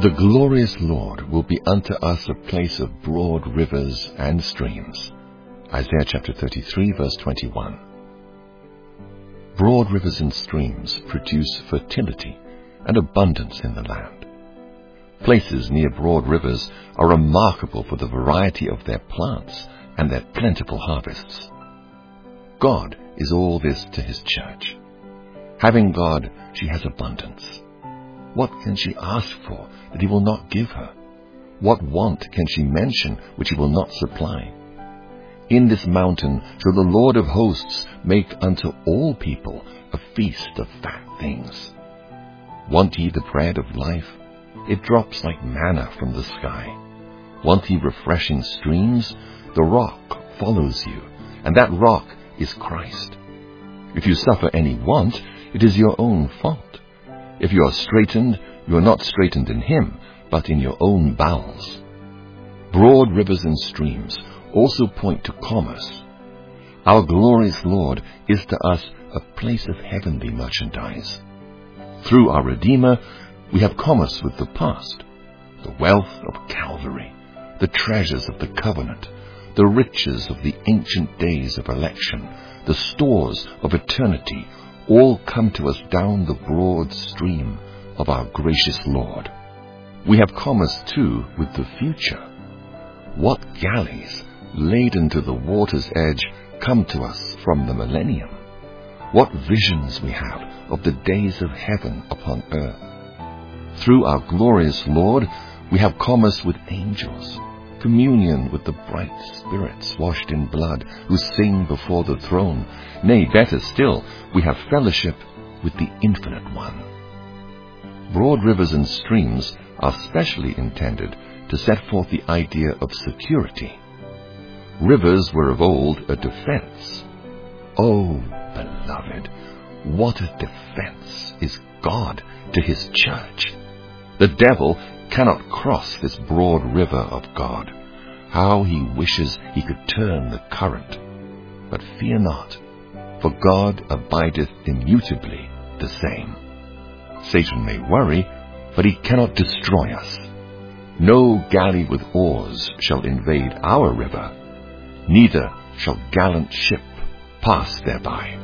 The glorious Lord will be unto us a place of broad rivers and streams. Isaiah chapter 33, verse 21. Broad rivers and streams produce fertility and abundance in the land. Places near broad rivers are remarkable for the variety of their plants and their plentiful harvests. God is all this to His church. Having God, she has abundance. What can she ask for that He will not give her? What want can she mention which He will not supply? In this mountain shall the Lord of hosts make unto all people a feast of fat things. Want ye the bread of life? It drops like manna from the sky. Want ye refreshing streams? The rock follows you, and that rock is Christ. If you suffer any want, it is your own fault. If you are straitened, you are not straitened in Him, but in your own bowels. Broad rivers and streams also point to commerce. Our glorious Lord is to us a place of heavenly merchandise. Through our Redeemer, we have commerce with the past, the wealth of Calvary, the treasures of the covenant, the riches of the ancient days of election, the stores of eternity, all come to us down the broad stream of our gracious Lord. We have commerce, too, with the future. What galleys, laden to the water's edge, come to us from the millennium? What visions we have of the days of heaven upon earth. Through our glorious Lord, we have commerce with angels, communion with the bright spirits washed in blood who sing before the throne. Nay, better still, we have fellowship with the Infinite One. Broad rivers and streams are specially intended to set forth the idea of security. Rivers were of old a defense. Oh, beloved, what a defense is God to His church! The devil cannot cross this broad river of God. How he wishes he could turn the current. But fear not, for God abideth immutably the same. Satan may worry, but he cannot destroy us. No galley with oars shall invade our river, neither shall gallant ship pass thereby.